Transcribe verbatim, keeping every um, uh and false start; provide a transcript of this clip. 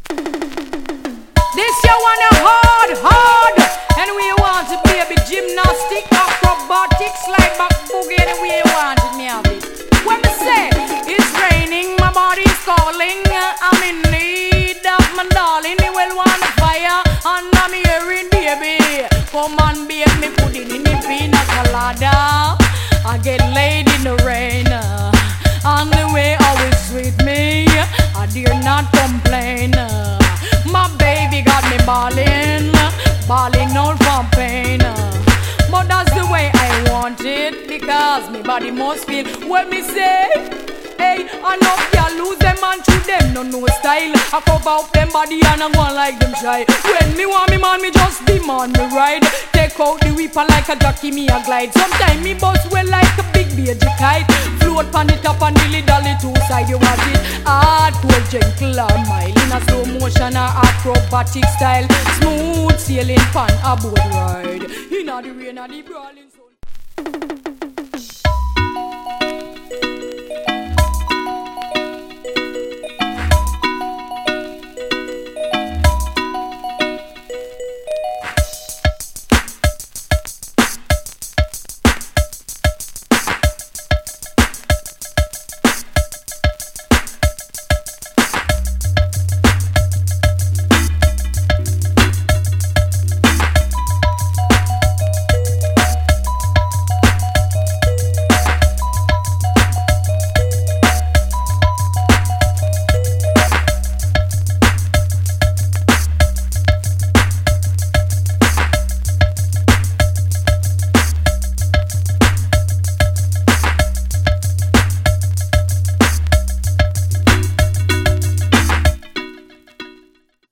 This you wanna hard, hard. Anyway you want it, baby. Gymnastic, acrobatics, slide back boogie. Anyway you want it, me have it. When me say it's raining, my body's calling. I'm in need of my darling. He will want the fire, and I'm hearing, baby. Come on, babe, me put it in the pina colada. I get laid in the rain, and the way always sweet me, I dare not complain. My baby got me balling, balling out from pain. But that's the way I want it, because me body must feel what me say. Hey, I know y'all lose them and to them no no style. I cover up them body and I go on like them shy. When me want me man, me just demand me ride. Take out the whipper like a jockey, me a glide. Sometimes me bust well like a big baby kite. Float pan it up and dilly dally two side. You want it hardcore, gentle or mild, in a slow motion or acrobatic style. Smooth sailing pan a boat ride. In a the rain and the brawling sun.